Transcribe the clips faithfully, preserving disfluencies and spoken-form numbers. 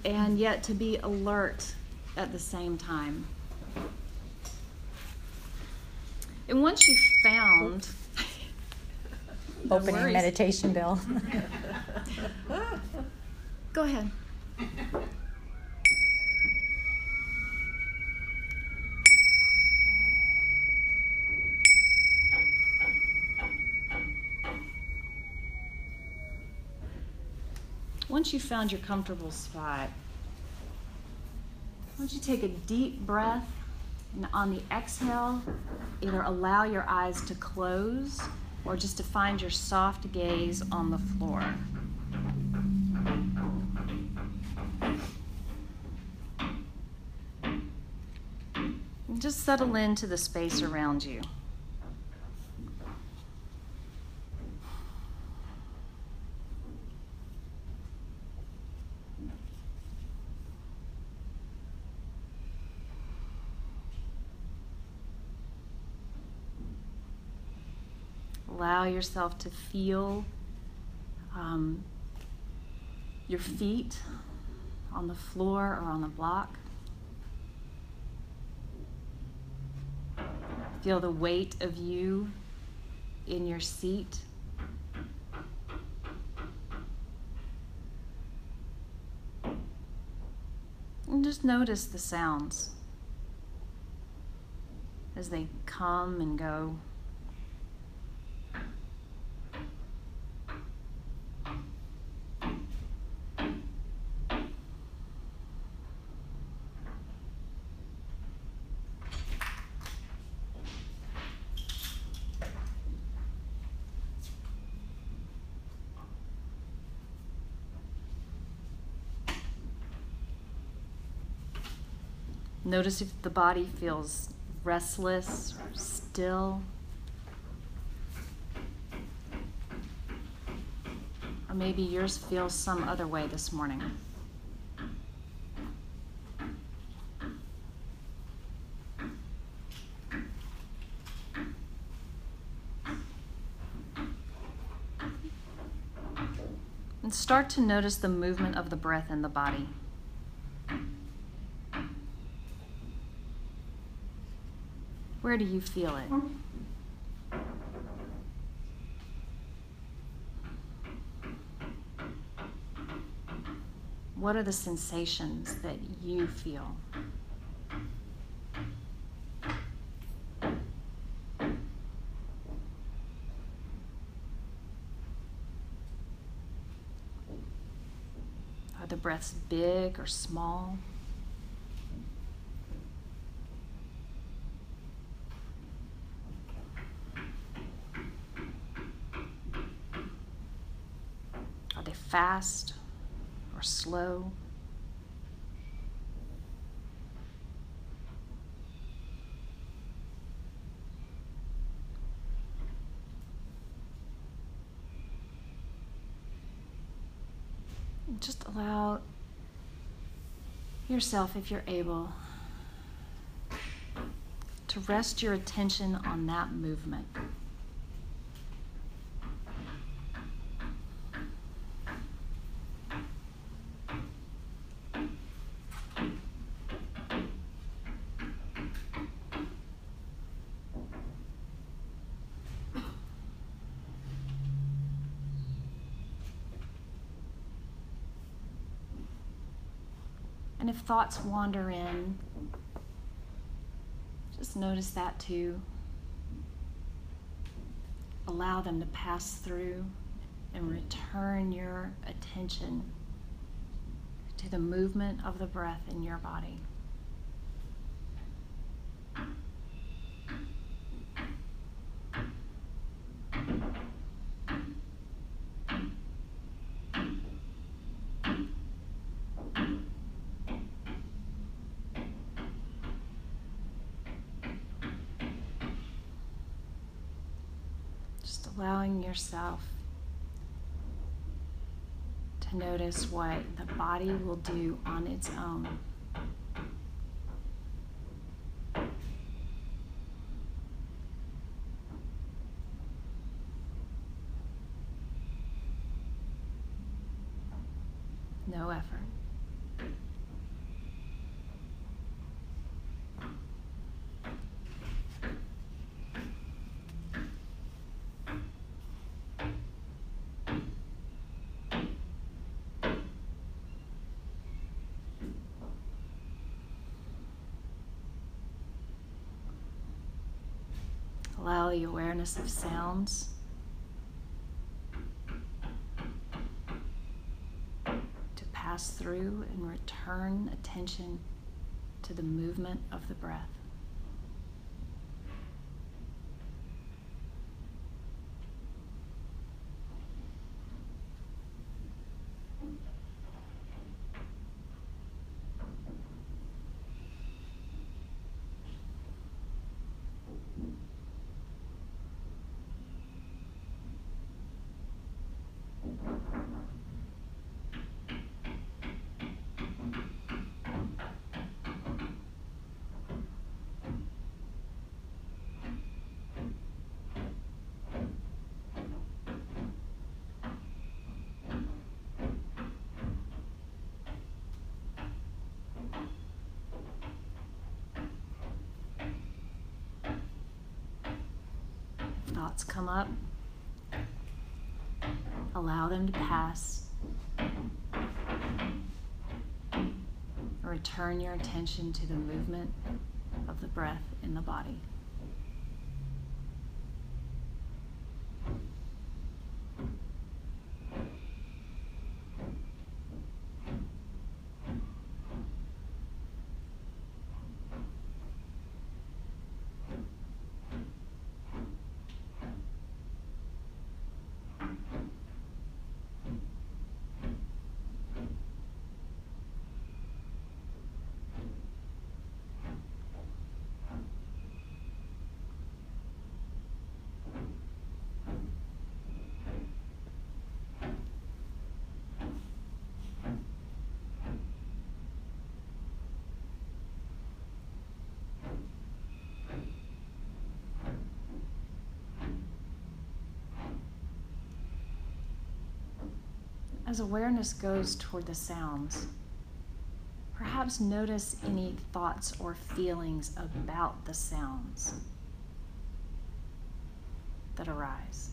and yet to be alert at the same time. And once you've found... No Opening worries. meditation bell. Go ahead. Once you've found your comfortable spot, why don't you take a deep breath, and on the exhale, either allow your eyes to close or just to find your soft gaze on the floor. And just settle into the space around you. Allow yourself to feel um, your feet on the floor or on the block. Feel the weight of you in your seat. And just notice the sounds as they come and go. Notice if the body feels restless or still. Or maybe yours feels some other way this morning. And start to notice the movement of the breath in the body. Where do you feel it? What are the sensations that you feel? Are the breaths big or small? Fast or slow? Just allow yourself, if you're able, to rest your attention on that movement. And if thoughts wander in, just notice that too. Allow them to pass through and return your attention to the movement of the breath in your body. Allowing yourself to notice what the body will do on its own. No effort. Allow the awareness of sounds to pass through and return attention to the movement of the breath. Thoughts come up, allow them to pass. Return your attention to the movement of the breath in the body. As awareness goes toward the sounds, perhaps notice any thoughts or feelings about the sounds that arise.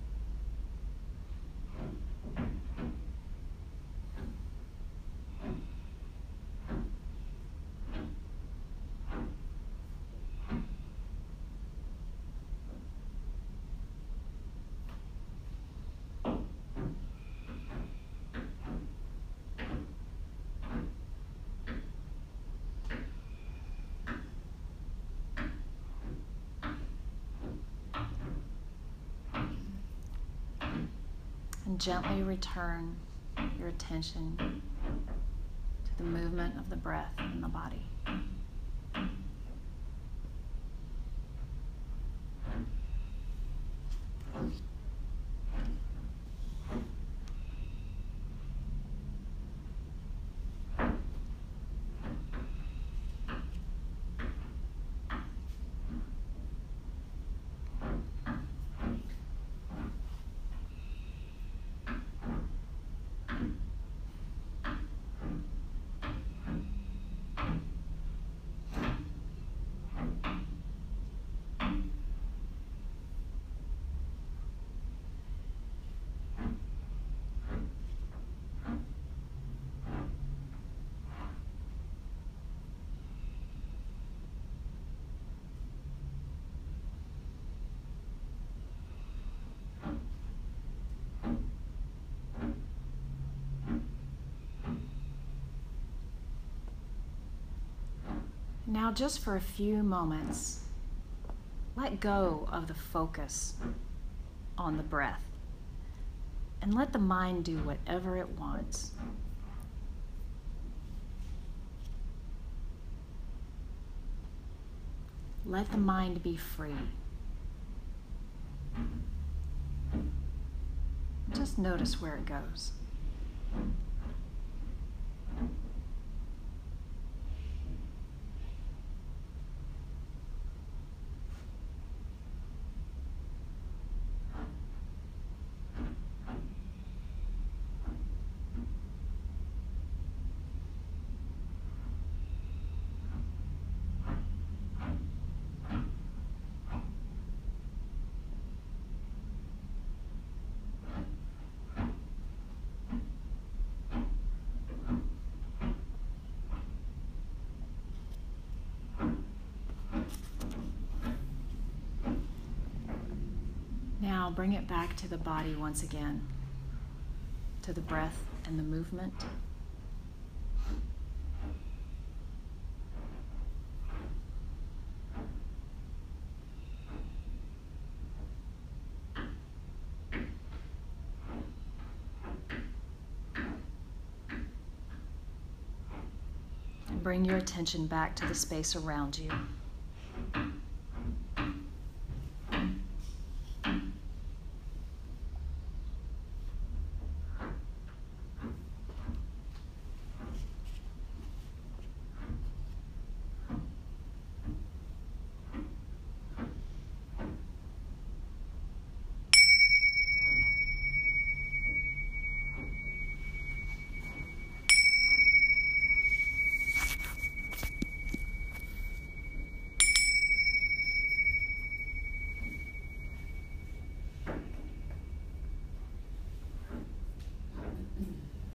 And gently return your attention to the movement of the breath in the body. Now, just for a few moments, let go of the focus on the breath and let the mind do whatever it wants. Let the mind be free. Just notice where it goes. Now bring it back to the body once again, to the breath and the movement. And bring your attention back to the space around you.